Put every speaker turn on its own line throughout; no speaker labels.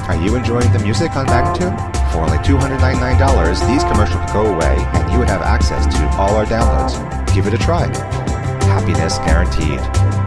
Are you enjoying the music on Magnatune? For only $299, these commercials would go away and you would have access to all our downloads. Give it a try. Happiness guaranteed.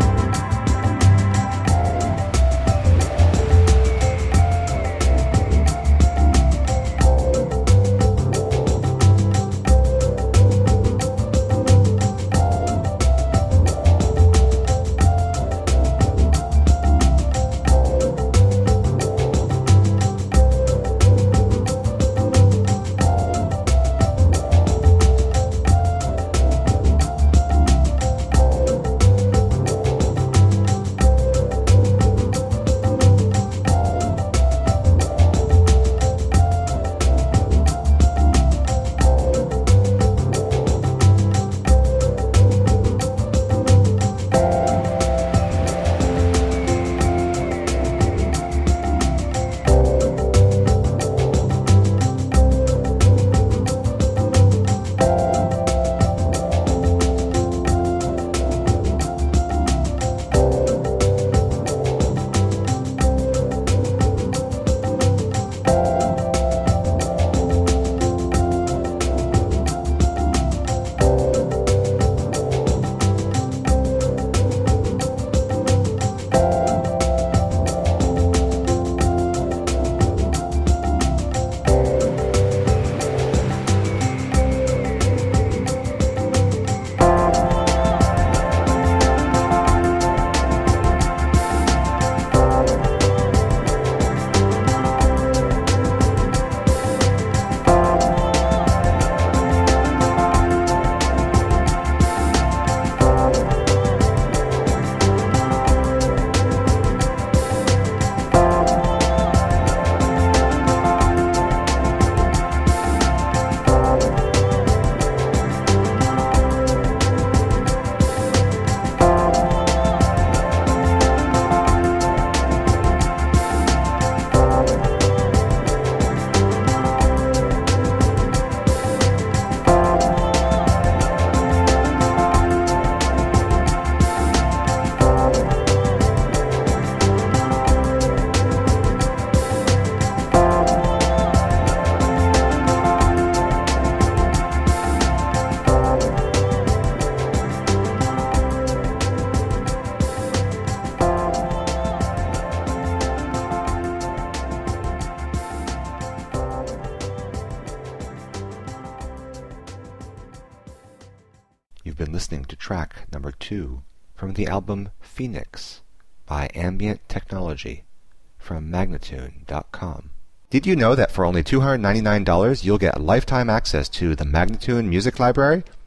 You've been listening to track number 2 from the album Phoenix by Ambient Technology from Magnatune.com. Did you know that for only $299 you'll get lifetime access to the Magnatune Music Library?